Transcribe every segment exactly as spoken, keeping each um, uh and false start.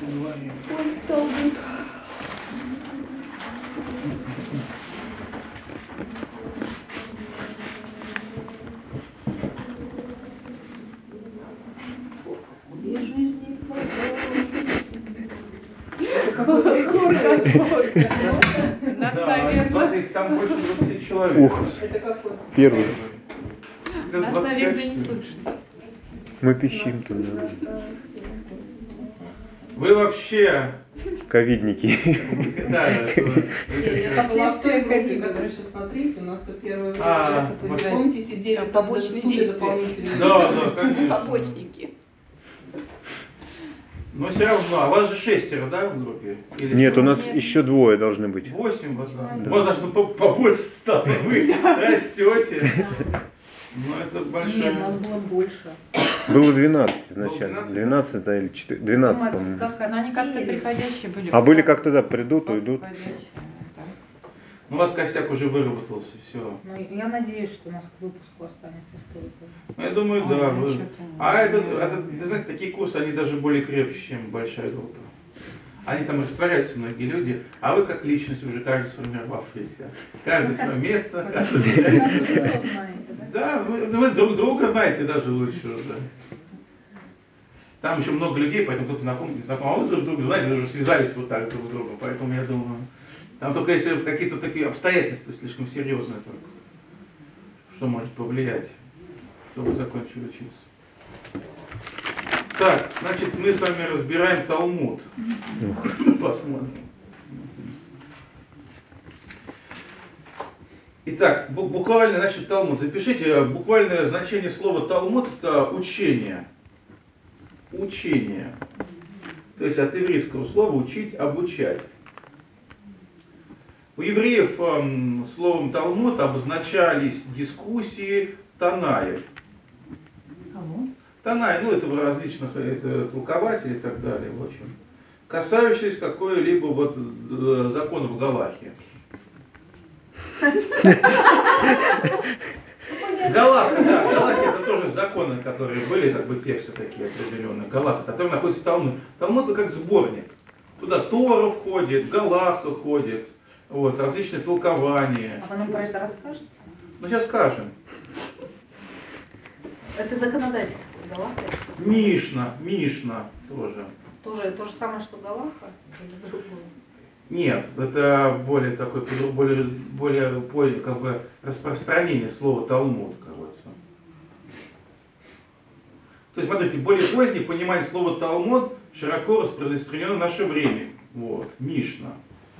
Ой, Талмуд. И жизни Нас, Да, наверное, их там больше двадцати человек. Ух, Это какой? первый. Это нас, двадцать пять, наверное, не что ли? слышно. Мы пищим тут, да. Вы вообще... Ковидники. Да, это- Не, я была в той группе, которая сейчас на третьем, у нас то первое время. А, Вы помните, сидели Там там побочные даже стулья действия. дополнительные. Да, да, конечно. Побочники. Но все равно, а вас же шестеро, да, в группе? Или Нет, что? у нас Нет. еще двое должны быть. Восемь вас, да. Да. Может, даже ну, по- побольше стало. Вы растете. Ну, это большое. Нет, у нас было больше. Было двенадцать изначально. двенадцать? двенадцать, да, или четырнадцать, двенадцать, по-моему. Но они как-то приходящие были. А были как тогда, придут, уйдут. Приходящие, да. Ну, у вас костяк уже выработался, все. Ну, я надеюсь, что у нас к выпуску останется столько. Ну, я думаю, А, да. ну, Вы... что-то А не это, знаю. это, ты знаешь, такие курсы, они даже более крепче, чем большая группа. Они там растворяются, многие люди, а вы как личность уже каждый сформировавшийся. Каждый свое место, каждый... Вы нас в лицо знаете, да? Да, вы, вы друг друга знаете даже лучше уже. Там еще много людей, поэтому кто-то знаком, не знаком. А вы друг друга знаете, вы уже связались вот так друг с другом. Поэтому я думаю, там только если какие-то такие обстоятельства слишком серьезные только, что может повлиять, чтобы закончили учиться. Так, значит, мы с вами разбираем Талмуд. Посмотрим. Итак, бу- буквально, значит, Талмуд. Запишите, буквальное значение слова Талмуд — это учение. Учение. То есть от еврейского слова учить, обучать. У евреев эм, словом Талмуд обозначались дискуссии Танаев. Кого? Танаи, ну это в различных это, толкователей и так далее, в общем. Касающиеся какой-либо вот э, законов Галахи. Галаха, да, Галахи это тоже законы, которые были, как бы тексты такие определенные. Галаха, которые находятся в Талмуде. Талмуд это как сборник. Туда Тора входит, Галаха входит, вот, различные толкования. А вы нам про это расскажете? Ну сейчас скажем. Это законодательство Галаха? Мишна, Мишна тоже. Тоже то же самое, что Галаха? Или другое? Нет, это более такой, более, более, более как бы распространение слова Талмуд, кажется. То есть, смотрите, более позднее понимание слова Талмуд широко распространено в наше время. Вот, Мишна.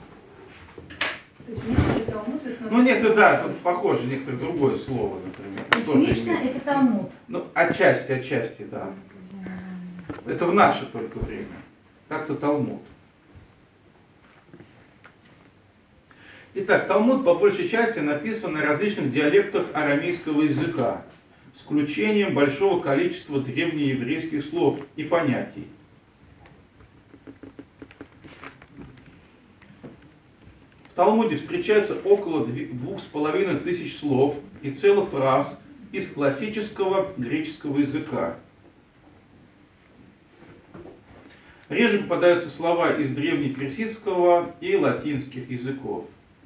То есть Мишна и Талмуд это Ну, некоторые, да, тут похоже, некоторые другое слово, например. То есть тоже Мишна имеет. это Талмуд. Ну, отчасти, отчасти, да. Это в наше только время. Как-то Талмуд. Итак, Талмуд по большей части написан на различных диалектах арамейского языка, с включением большого количества древнееврейских слов и понятий. В Талмуде встречается около двух с половиной тысяч слов и целых фраз из классического греческого языка. Реже попадаются слова из древнеперсидского и латинских языков.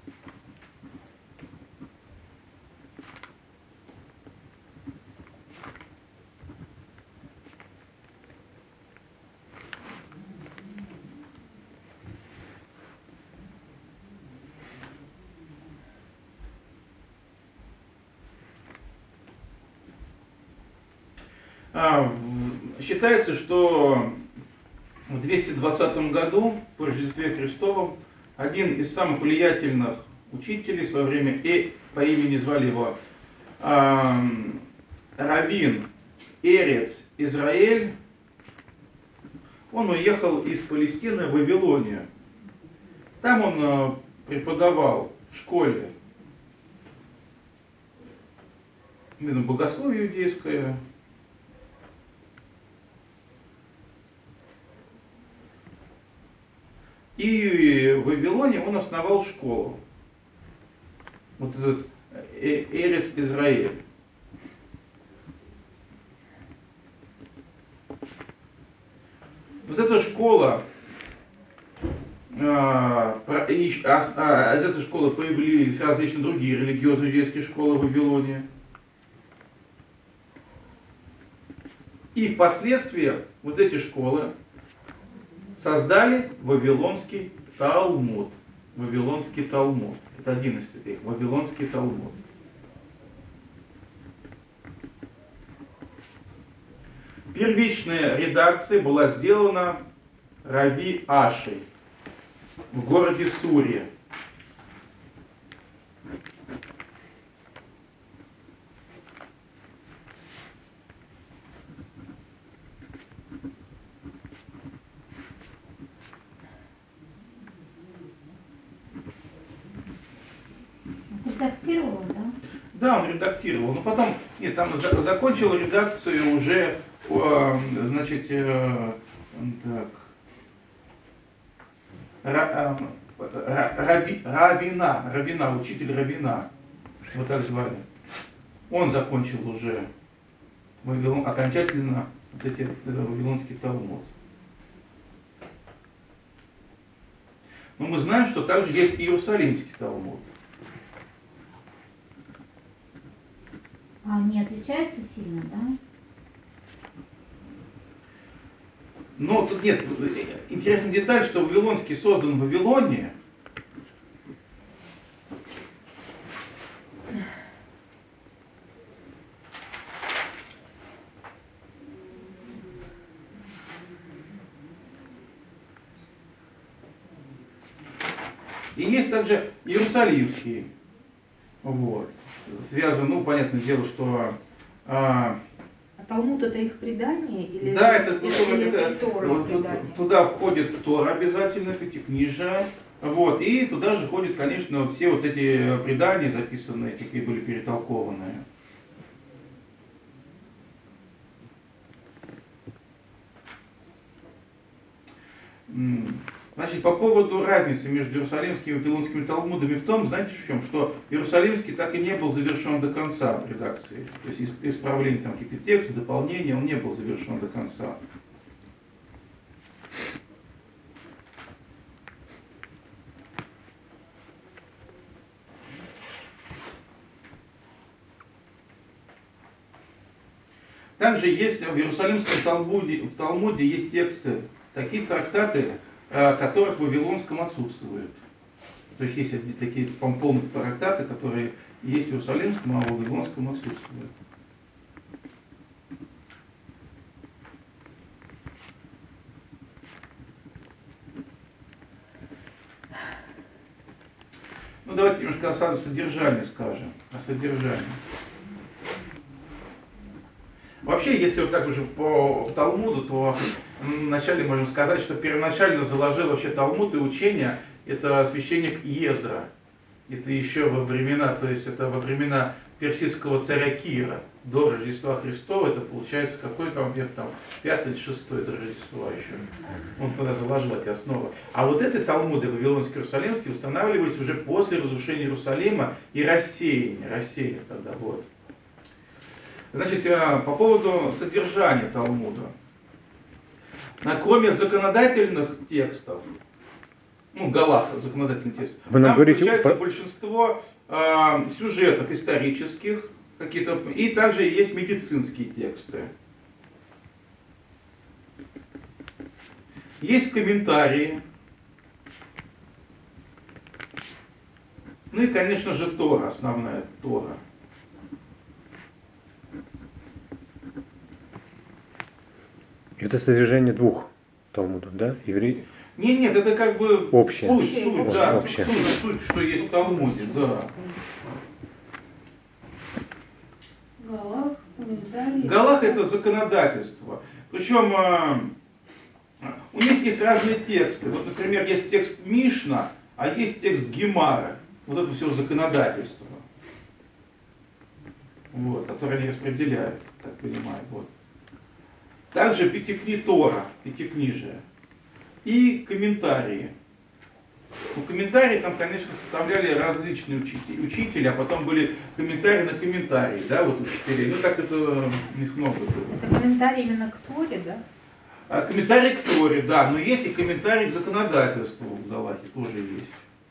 Считается, что в двести двадцатом году, по Рождестве Христовом, один из самых влиятельных учителей в свое время, и по имени звали его э, Раввин Эрец Израиль, он уехал из Палестины в Вавилонию. Там он э, преподавал в школе богословие иудейское. И в Вавилоне он основал школу. Вот этот Эрец Израиль. Вот эта школа а, про- и, а, а, из этой школы появились различные другие религиозные еврейские школы в Вавилоне. И впоследствии вот эти школы создали Вавилонский Талмуд. Вавилонский Талмуд. Это один из степеней. Вавилонский Талмуд. Первичная редакция была сделана Рави Ашей в городе Суре. Редактировал, да? Да, он редактировал, но потом, нет, там за- закончил редакцию уже, э, значит, э, так, Ра- э, Ра- Раби- Равина, Равина, учитель Равина, вот так звали. Он закончил уже Вавилон, окончательно вот эти, этот Вавилонский Талмуд. Но мы знаем, что также есть Иерусалимский Талмуд. А они отличаются сильно, да? Но тут нет, интересная деталь, что Вавилонский создан в Вавилоне, и есть также Иерусалимский. Вот. Связан, ну, понятное дело, что а, А Талмуд это их предание? Или да, это, или, Тора, или это- это Тора вот тут- предание? туда входит Тора обязательно, пятикнижие. Вот, и туда же входят, конечно, все вот эти предания записанные, какие были перетолкованные. М, Значит, по поводу разницы между Иерусалимским и Вавилонским Талмудами в том, знаете в чем, что Иерусалимский так и не был завершен до конца в редакции. То есть ис- исправление там каких-то текстов, дополнения, он не был завершен до конца. Также есть в Иерусалимском Талмуде, в Талмуде есть тексты, такие трактаты, э, которых в Вавилонском отсутствуют. То есть есть одни такие пом- полные трактаты, которые есть в Иерусалимском, а в Вавилонском отсутствуют. Ну давайте немножко о содержании скажем. О содержании. Вообще, если вот так уже по в Талмуду, то м, вначале можем сказать, что первоначально заложил вообще Талмуд и учение это священник Ездра. Это еще во времена, то есть это во времена персидского царя Кира, до Рождества Христова, это получается какой там век, там, пятый или шестой до Рождества еще. Он тогда заложил эти основы. А вот эти Талмуды Вавилонский, Иерусалимский устанавливались уже после разрушения Иерусалима и рассеяния, рассеяния тогда, вот. Значит, по поводу содержания Талмуда. Кроме законодательных текстов, ну, галаха, законодательный текст, Вы нам там говорите, включается по- большинство э, сюжетов исторических, какие-то, и также есть медицинские тексты. Есть комментарии. Ну и, конечно же, Тора, основная Тора. Это содержание двух Талмудов, да? Еврей. Нет, нет, это как бы Общее. суть, суть, да, Общее. суть, суть, что есть в Талмуде, да. Галах, комментарии. Галах это законодательство. Причем э, у них есть разные тексты. Вот, например, есть текст Мишна, а есть текст Гемара. Вот это все законодательство. Вот, которые они распределяют, так понимаю. Вот. Также пятикни Тора, пятикнижие. И комментарии. Ну, комментарии там, конечно, составляли различные учители, учители, а потом были комментарии на комментарии, да, вот учителей. Ну, так это у них много было. Это комментарий именно к Торе, да? А комментарий к Торе, да, но есть и комментарий к законодательству в Галахе, тоже есть.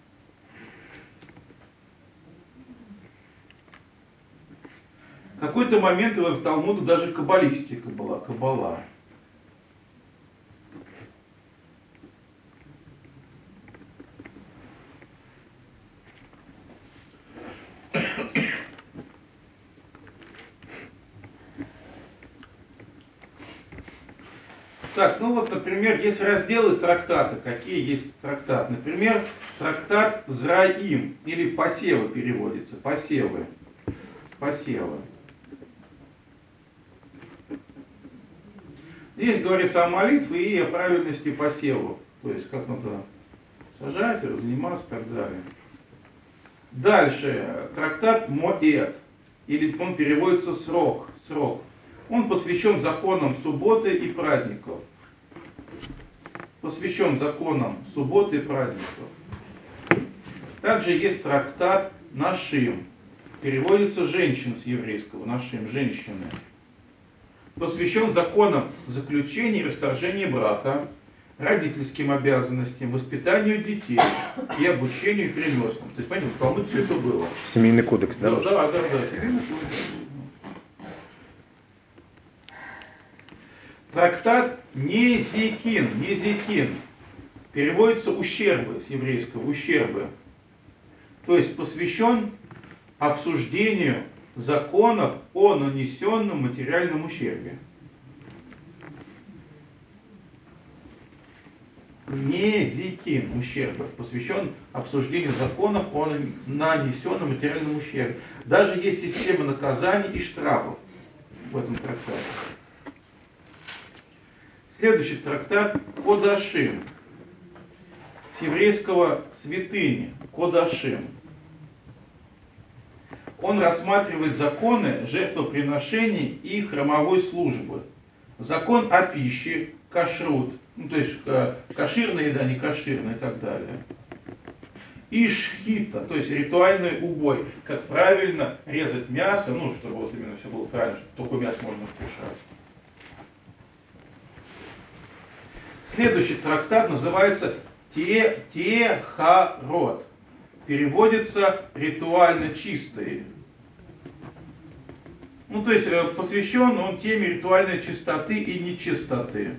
В какой-то момент в Талмуде даже каббалистика была, каббала. Так, ну вот, например, есть разделы трактата. Какие есть трактаты? Например, трактат Зраим, или посевы переводится, посевы. Посевы. Здесь говорится о молитве и о правильности посевов. То есть, как надо сажать, заниматься и так далее. Дальше, трактат Моэд, или он переводится срок, срок. Он посвящен законам субботы и праздников. Посвящен законам субботы и праздников. Также есть трактат Нашим. Переводится женщин с еврейского, Нашим, женщины. Посвящен законам заключения и расторжения брака, родительским обязанностям, воспитанию детей и обучению их ремеслам. То есть, понимаете, в Талмуде все это было. Семейный кодекс, да? Да, да, да, да, семейный кодекс. Трактат Незикин, Незикин, переводится ущербы, с еврейского, ущербы. То есть посвящен обсуждению законов о нанесенном материальном ущербе. Незикин, ущербы, посвящен обсуждению законов о нанесенном материальном ущербе. Даже есть система наказаний и штрафов в этом трактате. Следующий трактат Кодашим, с еврейского святыни, Кодашим. Он рассматривает законы жертвоприношений и храмовой службы. Закон о пище, кашрут, ну, то есть каширная еда, не каширная и так далее. И шхита, то есть ритуальный убой, как правильно резать мясо, ну, чтобы вот именно все было правильно, чтобы такое мясо можно вкушать. Следующий трактат называется Те, Техарот. Переводится ритуально чистые. Ну, то есть посвящен он теме ритуальной чистоты и нечистоты.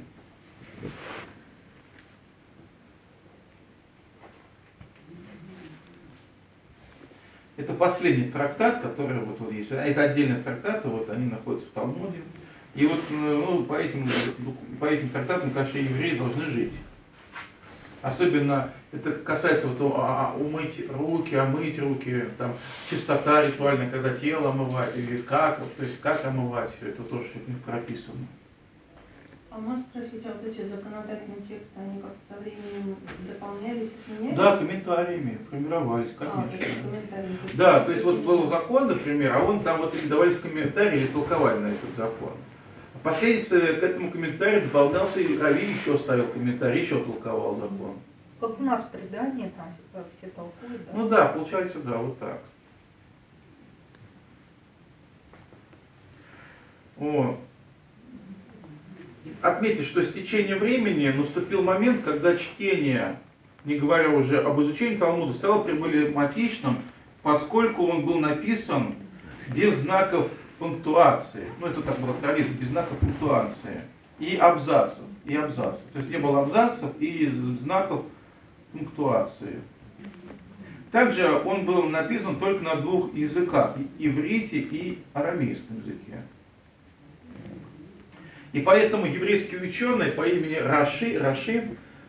Это последний трактат, который вот, вот есть. Это отдельные трактаты, вот они находятся в Талмуде. И вот ну, по, этим, по этим трактатам, конечно, евреи должны жить. Особенно это касается вот, а, умыть руки, омыть руки, там, чистота ритуальная, когда тело омывать, или как, то есть как омывать, все это тоже у них прописано. А можно спросить, а вот эти законодательные тексты, они как-то со временем дополнялись, изменялись? Да, комментариями формировались, конечно. А, то есть комментарии. То есть да, то есть вот был закон, например, а он там вот или давались комментарии, или толковали на этот закон. Впоследствии к этому комментарию дополнялся, и Рави еще ставил комментарий, еще толковал закон. Как у нас предание, там все толкуют, да? Ну да, получается, да, вот так. О. Отметьте, что с течением времени наступил момент, когда чтение, не говоря уже об изучении Талмуда, стало проблематичным, поскольку он был написан без знаков пунктуации. Ну, это так была традиция, без знаков пунктуации. И абзацев. И абзацев. То есть не было абзацев и знаков пунктуации. Также он был написан только на двух языках, иврите и арамейском языке. И поэтому еврейский ученый по имени Раши, Раши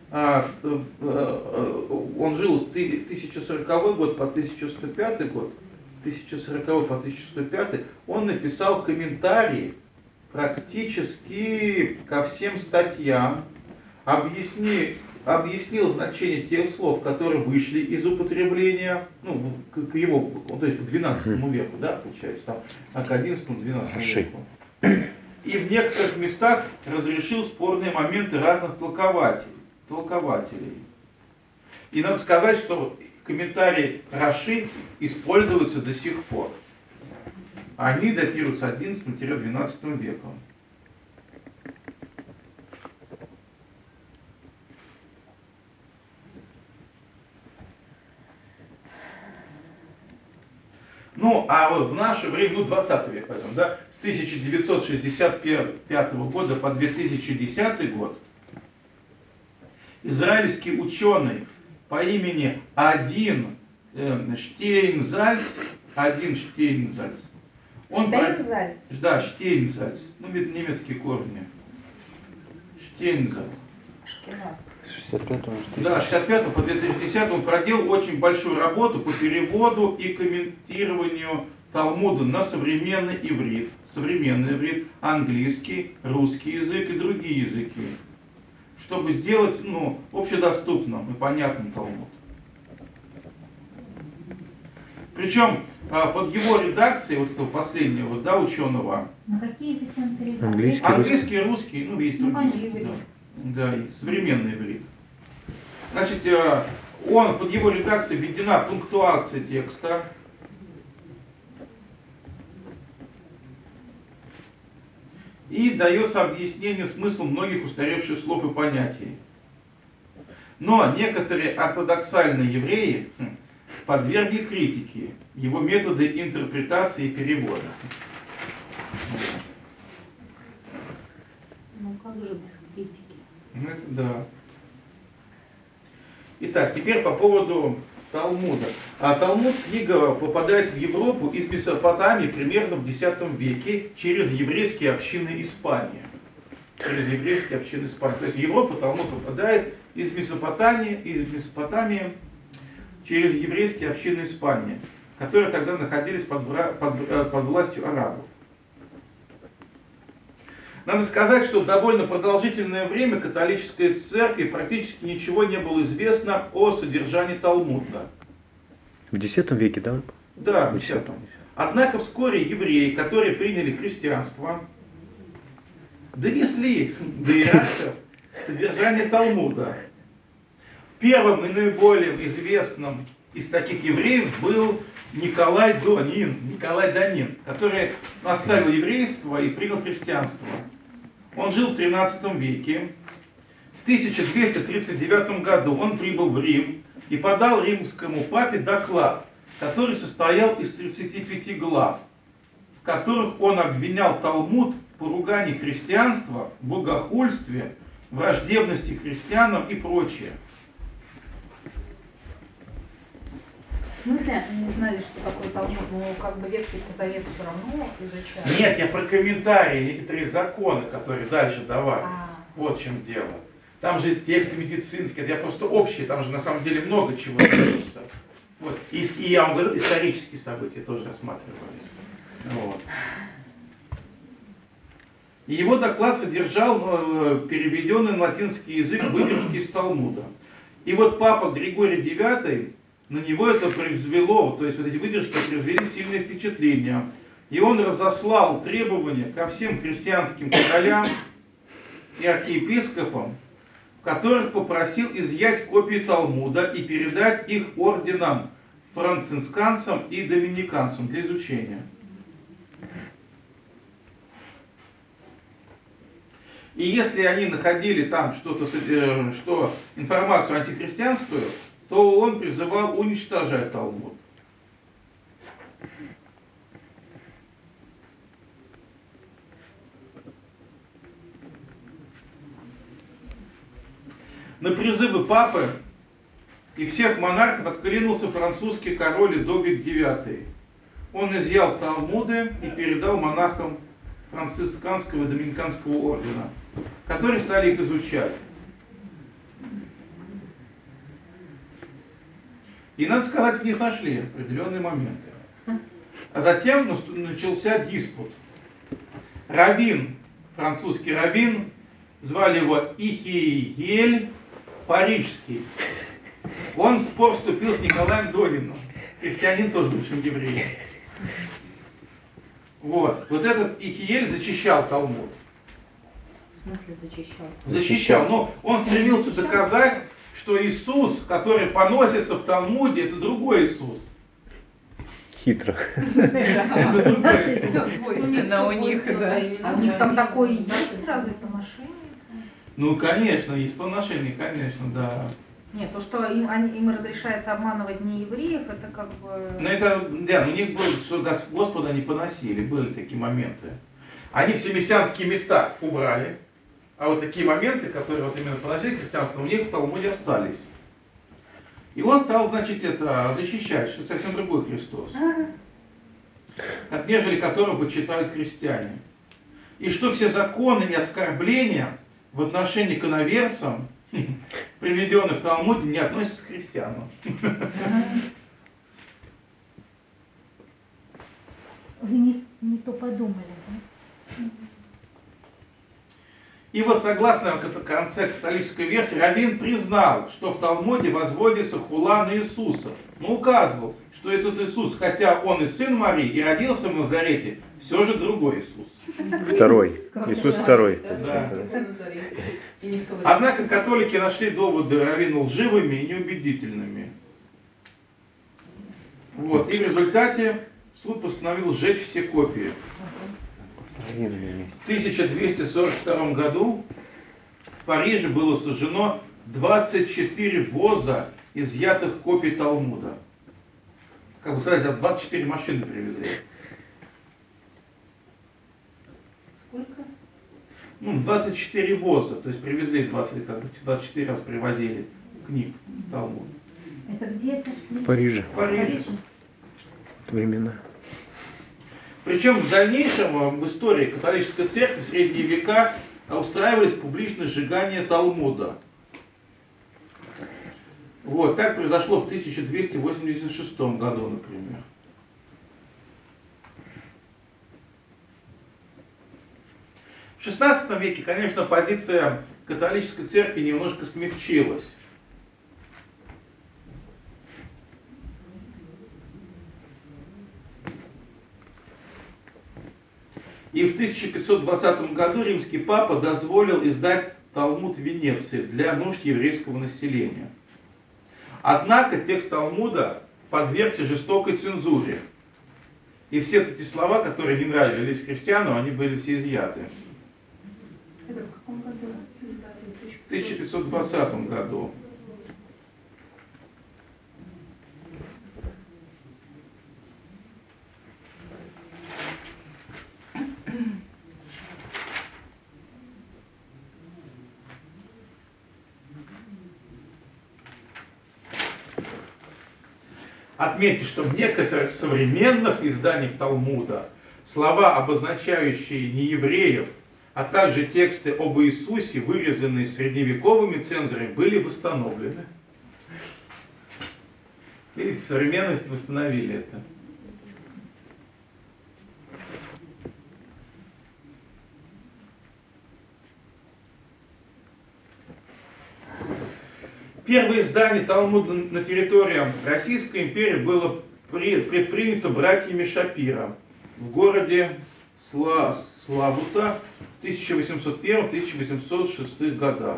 он жил с тысяча сороковой год по тысяча сто пятый год, тысяча сороковой по тысяча сто пятый, он написал комментарии практически ко всем статьям, объясни, объяснил значение тех слов, которые вышли из употребления, ну, к, к его, то есть к двенадцатому веку, да, получается, там, а к одиннадцатому-двенадцатому веку. И в некоторых местах разрешил спорные моменты разных толкователей. толкователей. И надо сказать, что комментарии Раши используются до сих пор. Они датируются одиннадцатым-двенадцатым веком. Ну, а вот в наше время, ну, двадцатый век, поэтому, да, с тысяча девятьсот шестьдесят пятого года по две тысячи десятый год израильский ученый по имени Один э, Штейнзальц, Один Штейнзальц, он Штейнзальц? Про... Да, Штейнзальц, ну, видно, немецкие корни. Штейнзальц. Ашкеназ. шестьдесят пятого. Да, с шестьдесят пятого по две тысячи десятый он проделал очень большую работу по переводу и комментированию Талмуда на современный иврит, современный иврит, английский, русский язык и другие языки, чтобы сделать, ну, общедоступным и понятным Талмуд. Причем под его редакцией, вот этого последнего, да, ученого, На какие языки он перевел? Английский, английский, русский, ну, есть Ну, другие, понятно. да, да, и современный иврит. Значит, он, под его редакцией введена пунктуация текста, и дается объяснение смысла многих устаревших слов и понятий. Но некоторые ортодоксальные евреи подвергли критике его методы интерпретации и перевода. Ну как же без критики? Ну, это да. Итак, теперь по поводу Талмуда. А Талмуд, книга, попадает в Европу из Месопотамии примерно в десятом веке через еврейские общины Испании. Через еврейские общины Испании. То есть в Европу Талмуд попадает из Месопотамии, из Месопотамии через еврейские общины Испании, которые тогда находились под, под, под властью арабов. Надо сказать, что довольно продолжительное время католической церкви практически ничего не было известно о содержании Талмуда. В десятом веке, да? Да, в десятом. Однако вскоре евреи, которые приняли христианство, донесли до иракцев содержание Талмуда. Первым и наиболее известным из таких евреев был Николай Донин, Николай Донин, который оставил еврейство и принял христианство. Он жил в тринадцатом веке. В тысяча двести тридцать девятом году он прибыл в Рим и подал римскому папе доклад, который состоял из тридцати пяти глав, в которых он обвинял Талмуд в поругании христианства, богохульстве, враждебности христианам и прочее. В смысле, они не знали, что такое Талмуд, но как бы Ветхий Завет все равно изучали? Нет, я про комментарии, некоторые законы, которые дальше давались. А. Вот в чем дело. Там же тексты медицинские, это я просто общие, там же на самом деле много чего дается. Вот. И, и я вам говорил, исторические события тоже рассматривались. Вот. И его доклад содержал э, переведенный на латинский язык выдержки из Талмуда. И вот папа Григорий девятый, на него это произвело, то есть вот эти выдержки произвели сильное впечатление. И он разослал требования ко всем христианским королям и архиепископам, в которых попросил изъять копии Талмуда и передать их орденам, францисканцам и доминиканцам для изучения. И если они находили там что-то, что информацию антихристианскую, то он призывал уничтожать Талмуд. На призывы папы и всех монархов откликнулся французский король Людовик девятый. Он изъял Талмуды и передал монахам францисканского и доминиканского ордена, которые стали их изучать. И, надо сказать, в них нашли определенные моменты. А затем начался диспут. Раввин, французский раввин, звали его Ихиель Парижский. Он в спор вступил с Николаем Дониным, христианин тоже бывшим евреем. Вот. Вот этот Ихиель зачищал Талмуд. В смысле зачищал? Защищал. Но он стремился доказать, что Иисус, который поносится в Талмуде, это другой Иисус. Хитро. Это другой Иисус. Именно у них, да. А у них там такое есть, разве поношение? Ну, конечно, есть поношение, конечно, да. Нет, то, что им, они, им разрешается обманывать не евреев, это как бы... Ну это, да, у них было, что Гос- Господа они поносили, были такие моменты. Они все мессианские места убрали, а вот такие моменты, которые вот именно поносили христианство, у них в Талмуде остались. И он стал, значит, это защищать, что это совсем другой Христос, как нежели которого почитают христиане. И что все законы и оскорбления в отношении к иноверцам, приведенные в Талмуде, не относятся к христианам. Вы не, не то подумали, да? И вот согласно конце католической версии, Равин признал, что в Талмуде возводится хула на Иисуса, но указывал, что этот Иисус, хотя он и сын Марии и родился в Назарете, все же другой Иисус. Второй. Иисус второй. Да. Однако католики нашли доводы Равина лживыми и неубедительными. Вот. И в результате суд постановил сжечь все копии. В тысяча двести сорок втором году в Париже было сожжено двадцать четыре воза изъятых копий Талмуда. Как бы сказать, двадцать четыре машины привезли. Сколько? Ну, двадцать четыре воза, то есть привезли двадцать, как бы двадцать четыре раз привозили книг Талмуда. Это где сошли? В Париже. В Париже. Времена. Причем в дальнейшем в истории католической церкви в средние века устраивались публичные сжигания Талмуда. Вот, так произошло в тысяча двести восемьдесят шестом году, например. В шестнадцатом веке, конечно, позиция католической церкви немножко смягчилась. И в тысяча пятьсот двадцатом году римский папа дозволил издать Талмуд в Венеции для нужд еврейского населения. Однако текст Талмуда подвергся жестокой цензуре. И все эти слова, которые не нравились христианам, они были все изъяты. Это в каком году издали? В тысяча пятьсот двадцатом году. Отметьте, что в некоторых современных изданиях Талмуда слова, обозначающие неевреев, а также тексты об Иисусе, вырезанные средневековыми цензорами, были восстановлены. Видите, в современности восстановили это. Первое издание Талмуда на территории Российской империи было предпринято братьями Шапира в городе Сла... Славута в тысяча восемьсот первом — тысяча восемьсот шестом годах.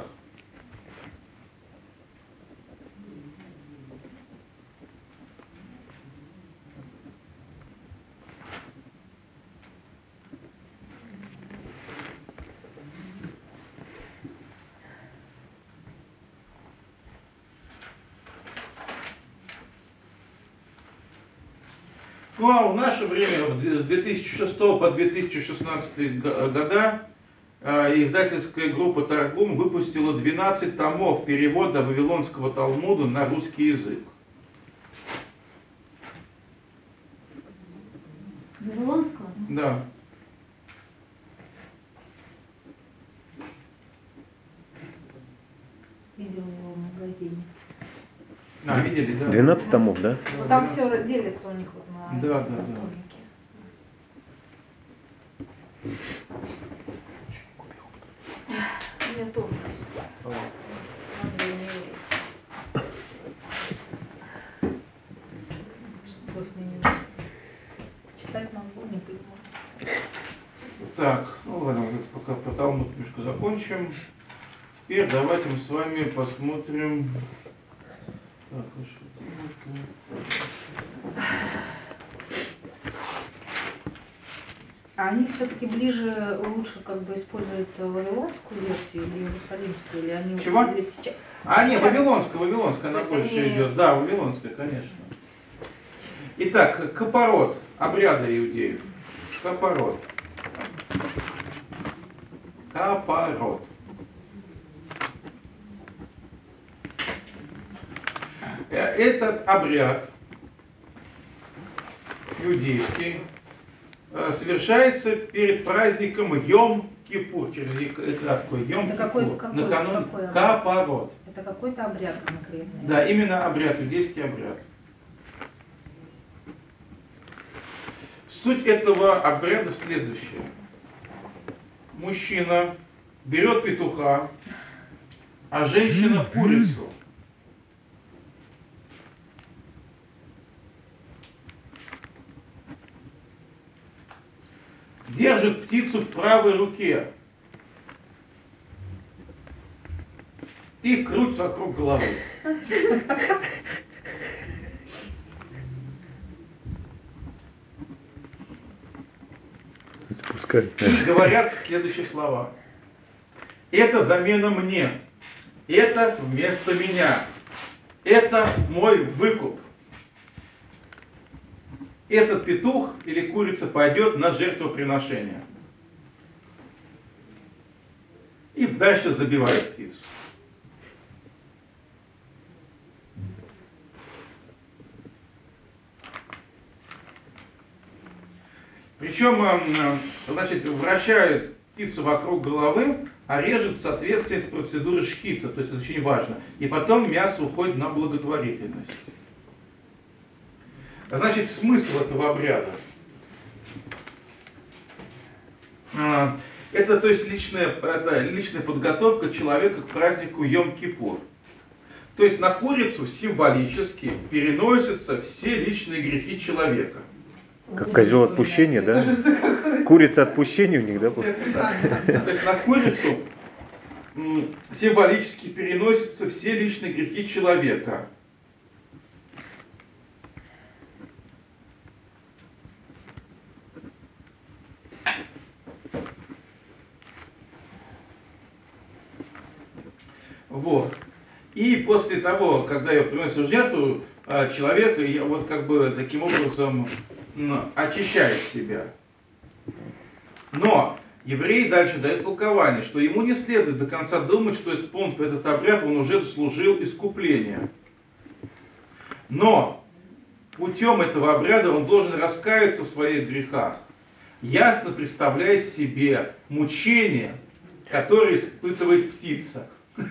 Ну а в наше время, с две тысячи шестого по две тысячи шестнадцатый года, издательская группа Таргум выпустила двенадцать томов перевода Вавилонского Талмуда на русский язык. Вавилонского? Да. Видела его в магазине. А, видели, да? двенадцать томов, да? Ну там все делится у них вот на Да, эти да, да. томики. Мне тоже есть. Надо и не еврей. Что сменилось? Читать могу, не понимаю. Так, ну ладно, вот это пока про Талмуд немножко закончим. Теперь давайте мы с вами посмотрим. Так, ну что А они все-таки ближе, лучше как бы используют вавилонскую версию или иерусалимскую, или они Чего? или сейчас? А, нет, Сейчас. вавилонская, вавилонская, она То есть больше они- идет. Да, вавилонская, конечно. Итак, капорот, обряды иудеев. Капорот. Капорот. Этот обряд иудейский э, совершается перед праздником Йом-Кипур, через и- краткую Йом-Кипур. Это какой- какой- Накануне какой обряд? Капорот. Это какой-то обряд конкретный. Да, именно обряд, иудейский обряд. Суть этого обряда следующая. Мужчина берет петуха, а женщина курицу. Держит птицу в правой руке и крутит вокруг головы. Спускают. И говорят следующие слова. Это замена мне. Это вместо меня. Это мой выкуп. Этот петух или курица пойдет на жертвоприношение. И дальше забивает птицу. Причем, э, значит, вращают птицу вокруг головы, а режут в соответствии с процедурой шхита, то есть это очень важно. И потом мясо уходит на благотворительность. Значит, смысл этого обряда. А, Это, то есть, личная, это личная подготовка человека к празднику Йом-Кипур. То есть на курицу символически переносятся все личные грехи человека. Как козел отпущения, да? Курица отпущения у них, да? То есть на курицу м, символически переносятся все личные грехи человека. Вот. И после того, когда ее приносят в жертву, а, человек я вот как бы таким образом м, очищает себя. Но еврей дальше дает толкование, что ему не следует до конца думать, что исполнив этот обряд, он уже заслужил искупление. Но путем этого обряда он должен раскаяться в своих грехах, ясно представляя себе мучения, которые испытывает птица.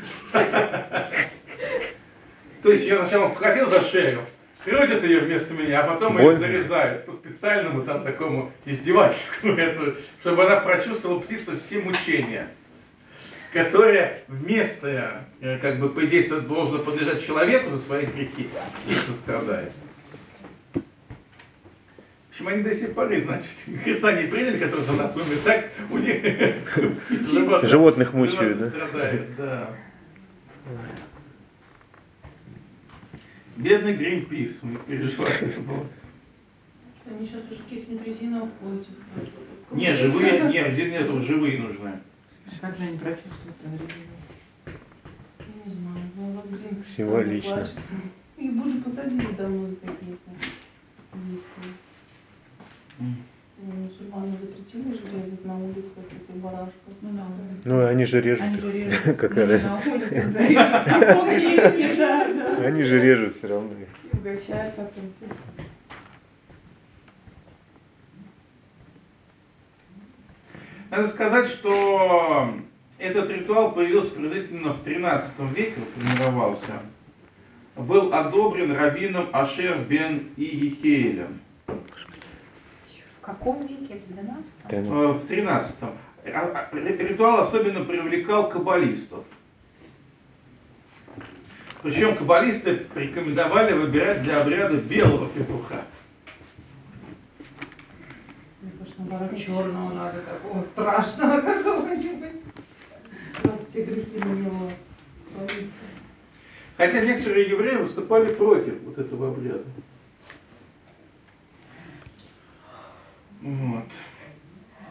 То есть я сначала схватил за шею, крутит ее вместо меня, а потом ее Больно. зарезают по специальному там такому издевательскому методу, чтобы она прочувствовала птица все мучения, которые вместо, э, как бы, по идее, это должно подлежать человеку за свои грехи, птица страдает. В общем, они до сих поры, значит, Христа не приняли, который за нас умер, так у них животных, Животных мучают, да? страдает, да. Бедный Гринпис, у них переживает это было. Что они сейчас уже каких-нибудь резиновых ходят. Не, живые, не, где нету, живые нужны. Как же они прочувствуют это время? Не знаю, ну вот Грин Символично. плачется. Их бы уже посадили давно за какие-то действия. Ну, мусульмане запретили же резать на улице вот этих барашков. Ну да. Ну, они же режут. Они же их. режут. Какая Ну, не разница? на улице, да, режут. Помните, да, да. Они же режут все равно. И угощают потом всех. Надо сказать, что этот ритуал появился приблизительно в тринадцатом веке, сформировался. Был одобрен раввином Ашер бен Иехиэлем. В каком веке? В двенадцатом? Там Э, В тринадцатом. А- а- Ритуал особенно привлекал каббалистов. Причем каббалисты рекомендовали выбирать для обряда белого петуха. Мне кажется, наоборот, черного надо, такого страшного какого-нибудь. Раз все грехи на него свалить. Хотя некоторые евреи выступали против вот этого обряда. Вот.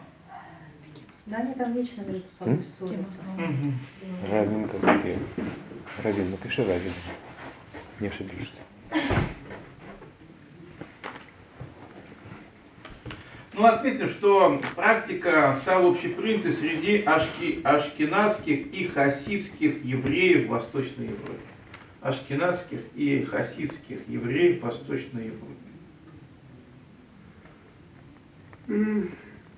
Да, они там вечно между собой М? ссорятся. Мгм. Равин как ты. Равин, напиши Равин. Не ошибишься. Ну, отметим, что практика стала общепринятой среди ашки, ашкеназских и хасидских евреев в Восточной Европе. Ашкеназских и хасидских евреев в Восточной Европе. М.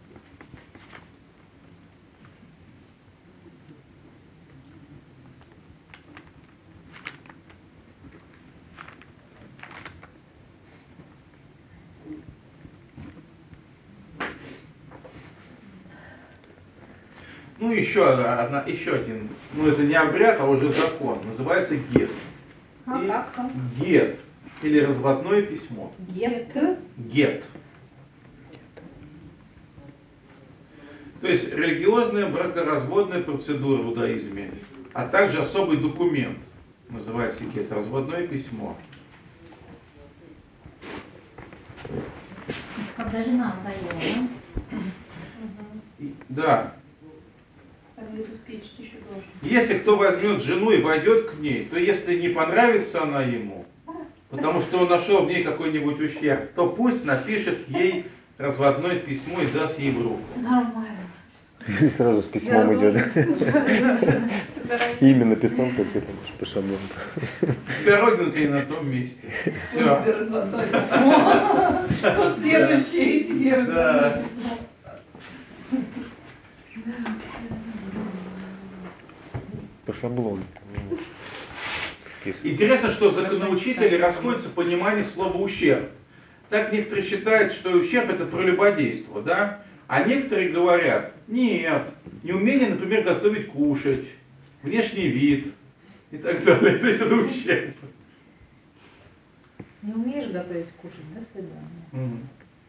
Ну, еще, одна, еще один, ну это не обряд, а уже закон, называется гет. А И как там? гет, или разводное письмо. Гет. Гет. То есть религиозная бракоразводная процедура в иудаизме, а также особый документ, называется гет, разводное письмо. Когда жена надоела, И- да. Обеспечить еще должен. Если кто возьмет жену и войдет к ней, то если не понравится она ему, потому что он нашел в ней какой-нибудь ущерб, то пусть напишет ей разводное письмо и даст ей в руку. Нормально. Или сразу с письмом Я идет. развожусь. Имя написал, как это по шаблону. У тебя родинка не на том месте. Все. Все. Тебе разводное письмо. Что следующее, и тебе разводное Да. письмо. По шаблону. Интересно, что законоучители расходятся в понимании слова ущерб. Так некоторые считают, что ущерб это прелюбодейство, да? А некоторые говорят, нет, неумение, например, готовить кушать, внешний вид и так далее. То есть это ущерб. Не умеешь готовить, кушать, до свидания. М.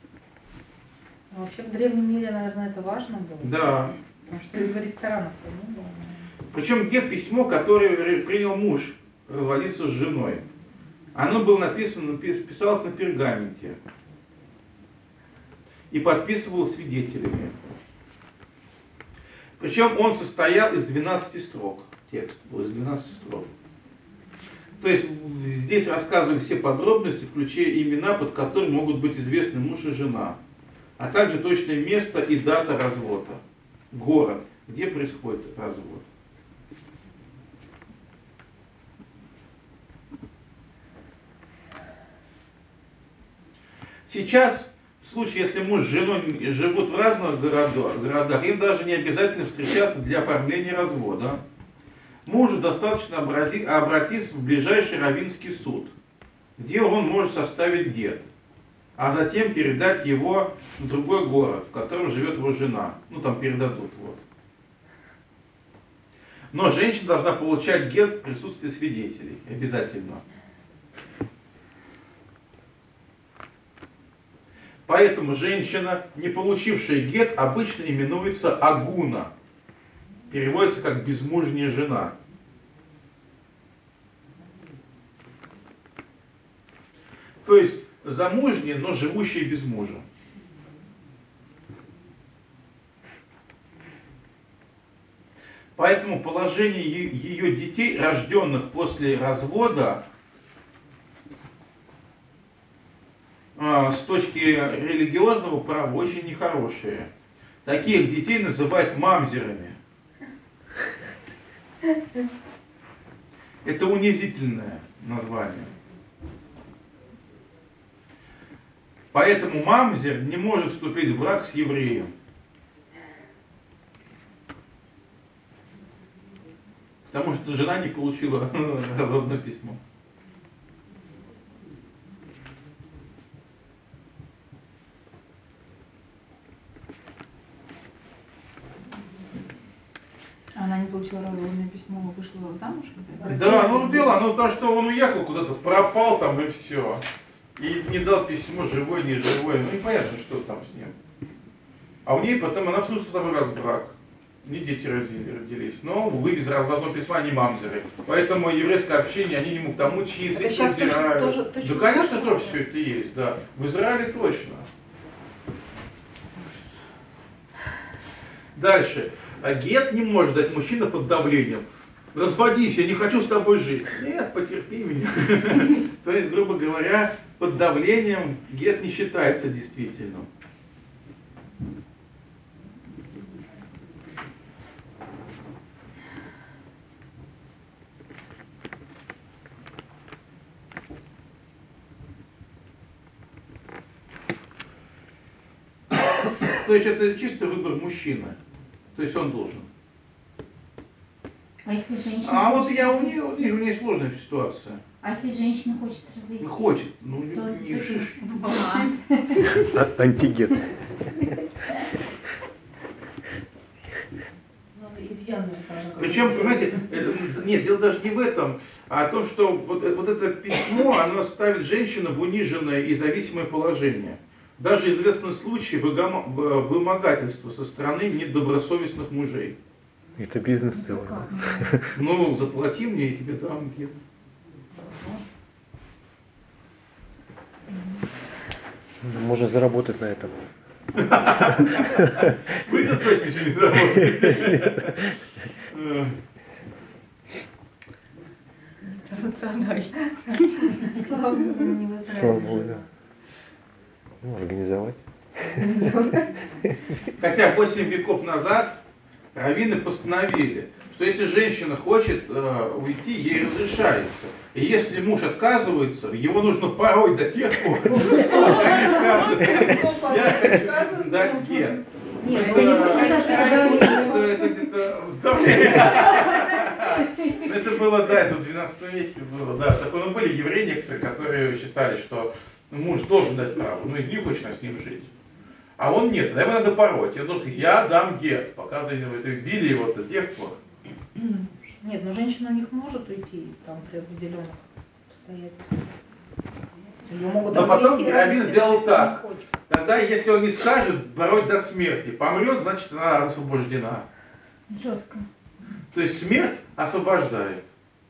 А вообще в древнем мире, наверное, это важно было. Да. Потому что и в ресторанах-то не было. Причем гет письмо, которое принял муж разводиться с женой. Оно было написано, напис- писалось на пергаменте и подписывалось свидетелями. Причем он состоял из двенадцати строк. Текст был из двенадцати строк. То есть здесь рассказывали все подробности, включая имена, под которыми могут быть известны муж и жена, а также точное место и дата развода, город, где происходит развод. Сейчас, в случае, если муж с женой живут в разных городах, городах, им даже не обязательно встречаться для оформления развода. Мужу достаточно обрати- обратиться в ближайший раввинский суд, где он может составить гет, а затем передать его в другой город, в котором живет его жена. Ну, там передадут. Вот. Но женщина должна получать гет в присутствии свидетелей. Обязательно. Поэтому женщина, не получившая гет, обычно именуется агуна. Переводится как безмужняя жена. То есть замужняя, но живущая без мужа. Поэтому положение ее детей, рожденных после развода, с точки религиозного права очень нехорошие. Таких детей называют мамзерами. Это унизительное название. Поэтому мамзер не может вступить в брак с евреем. Потому что жена не получила разводное письмо. Она не получила разводное письмо, вышла замуж? Да, ну дело, ну то, что он уехал куда-то, пропал там и все. И не дал письмо, живой, не живой. Ну непонятно, что там с ним. А у ней потом, она вступила второй раз в брак. Не дети родились. Но, увы, без разводного письма они мамзеры. Поэтому еврейское общение, они не могут там учиться, Это их сейчас презирают. тоже- тоже- точно Да, конечно, так же? тоже все это есть, да. В Израиле точно. Дальше. А гет не может дать мужчина под давлением. Разводись, я не хочу с тобой жить. Нет, потерпи меня. То есть, грубо говоря, под давлением гет не считается действительным. То есть это чистый выбор мужчины. То есть он должен. А если женщина А вот хочет я у нее, у развестись? нее, у нее сложная ситуация. А если женщина хочет развестись? Ну, хочет, ну То не это- шиш. А, А- Антигет. Надо изъяны даже. Причем, понимаете, это, нет, дело даже не в этом, а о том, что вот, э- вот это письмо, оно ставит женщину в униженное и зависимое положение. Даже известны случаи выгома- в- вымогательства со стороны недобросовестных мужей. Это бизнес это целый. как? да. Ну, заплати мне, я тебе дам гет. Можно заработать на этом. Вы-то точно ничего не заработаете. Э, Слава Богу, не в Израиле Слава Богу, живем. да. Ну, организовать. Хотя восемь веков назад раввины постановили, что если женщина хочет э, уйти, ей разрешается. И если муж отказывается, его нужно пороть до тех пор, пока не скажет, я хочу дать гет. Нет, Это- это не мужчина, это это- раввин. это где-то в Ну, это было, да, это в двенадцатом веке было, да. Такое, ну, были евреи некоторые, которые считали, что муж должен дать право, но из них хочет с ним жить. А он нет, тогда его надо пороть. И он должен сказать, я дам гет, пока ты это били его до тех пор. Нет, но женщина у них может уйти там при определенных обстоятельствах. Ее могут Но потом развести, раввин развести, сделал если она так. не хочет. Тогда, если он не скажет, бороть до смерти. Помрет, значит, она освобождена. Жестко. То есть смерть освобождает.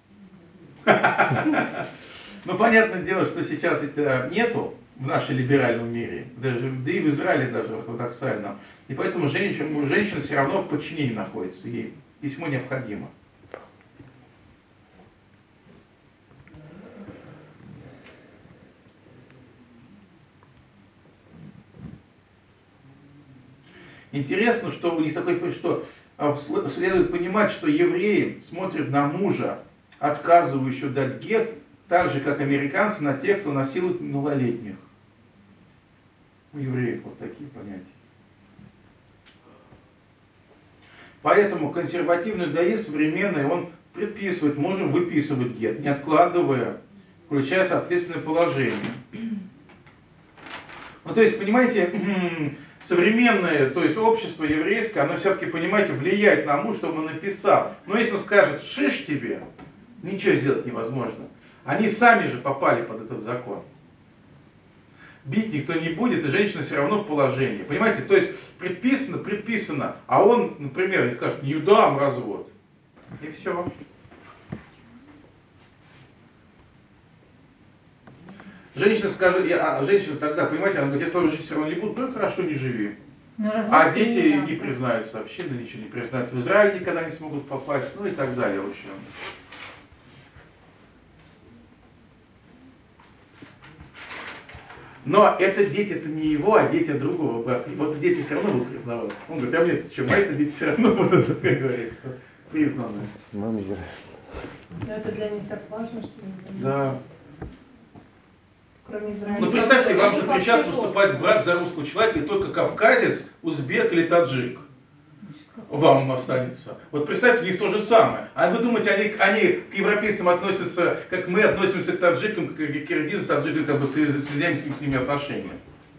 Ну, понятное дело, что сейчас это нету в нашем либеральном мире, даже, да и в Израиле даже ортодоксальном. И поэтому женщина, женщина все равно в подчинении находится, ей письмо необходимо. Интересно, что у них такой, что а, сл- следует понимать, что евреи смотрят на мужа, отказывающего дать гет, так же, как американцы на тех, кто насилует малолетних. У евреев вот такие понятия. Поэтому консервативный иудаизм современный, он предписывает, можем выписывать гет, не откладывая, включая соответственное положение. Ну, то есть, понимаете, современное, то есть общество еврейское, оно все-таки, понимаете, влияет на мужа, чтобы он написал. Но если он скажет «шиш тебе», ничего сделать невозможно. Они сами же попали под этот закон. Бить никто не будет, и женщина все равно в положении. Понимаете, то есть предписано, предписано, а он, например, скажет, не дам развод. И все. Женщина скажет, я, а женщина тогда, понимаете, она говорит, я с тобой жить все равно не буду, ну и хорошо, не живи. Но развод А ты дети дам, не да. признаются, общины ничего не признаются, в Израиль никогда не смогут попасть, ну и так далее, в общем. Но это дети, это не его, а дети другого брата. И вот дети все равно будут признаваться. Он говорит, а мне что, мои-то дети все равно будут, как говорится, признаны. Мамзер. Но это для них так важно, что они там, Да. кроме Израиля. Ну представьте, вам Они запрещат вообще поступать в брак за русского человека, и только кавказец, узбек или таджик вам останется. Вот представьте, у них то же самое. А вы думаете, они, они к европейцам относятся, как мы относимся к таджикам, как и киргизы, таджикам, как бы соединяем с ними, с ними отношения.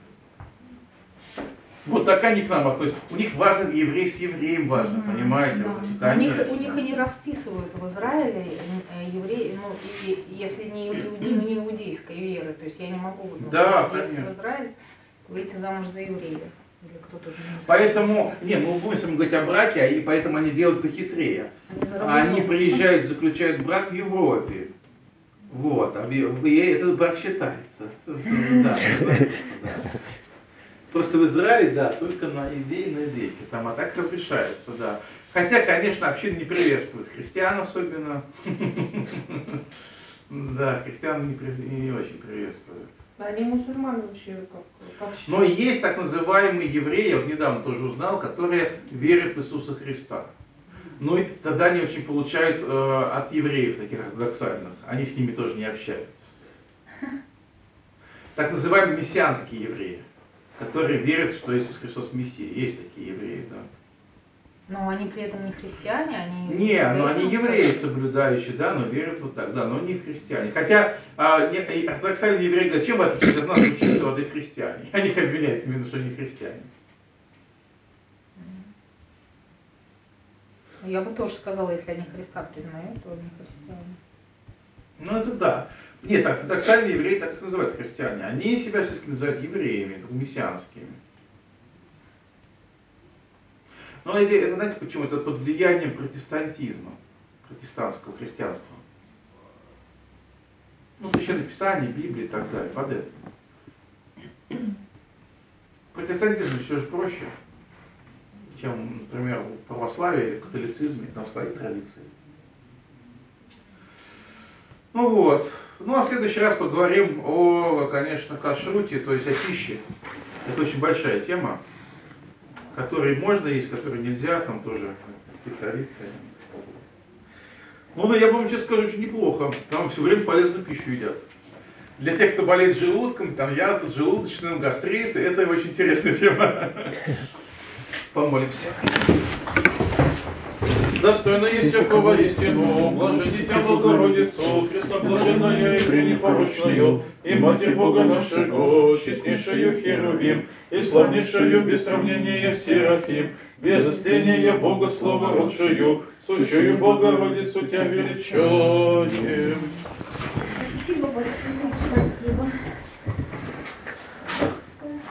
Вот так они к нам относятся. У них важно еврей с евреем важно, Мгм, понимаете? да. Вот, у, них, конечно. у них они расписывают в Израиле э, евреи, ну, и, если не, иуде- не иудейской веры, то есть я не могу ну, Да, приехать конечно. в Израиль, выйти замуж за еврея. Или кто-то же не- Поэтому, не, мы будем с вами говорить о браке, а и поэтому они делают похитрее. Они за Они рубежом. приезжают, заключают брак в Европе. Вот, а в- в- и этот брак считается. Собственно, да, да, да. Просто в Израиле, да, только на идейной веке. Там, а так разрешается, да. Хотя, конечно, община не приветствует христиан особенно. Да, христиан не, при- не очень приветствуют. Они мусульмане вообще как, как Но считают? есть так называемые евреи, я вот недавно тоже узнал, которые верят в Иисуса Христа. Ну и тогда они очень получают э, от евреев таких ортодоксальных. Они с ними тоже не общаются. Так называемые мессианские евреи, которые верят, что Иисус Христос Мессия. Есть такие евреи, да. Но они при этом не христиане, они... Не, ну они Даете евреи устав? соблюдающие, да, но верят вот так, да, но не христиане. Хотя а, не, и ортодоксальные евреи говорят, чем вы отличаетесь от нас, вы чистой воды христиане. Они их обвиняют именно, что они христиане. Я бы тоже сказала, если они Христа признают, то они христиане. Ну это да. Нет, ортодоксальные евреи так их называют христиане. Они себя все-таки называют евреями, мессианскими. Но это, это знаете почему? Это под влиянием протестантизма, протестантского христианства. Ну, Священное Писание, Библия и так далее, под это. Протестантизм все же проще, чем, например, в православии или в католицизме, там свои традиции. Ну вот. Ну а в следующий раз поговорим о, конечно, кашруте, то есть о пище. Это очень большая тема, которой можно есть, которой нельзя, там тоже какие традиции. Ну да, я вам честно скажу, очень неплохо. Там все время полезную пищу едят. Для тех, кто болеет желудком, там я тут желудочный гастрит, это очень интересная тема. Помолимся. Достойно есть всякого истину, блажен дитя Богородицу, пресноблаженную и пренепорочную, и Матерь Бога нашего, честнейшую Херувим, и славнейшую без сравнения Серафим, без истления Бога Слова родшую, сущую Богородицу тебя величаем.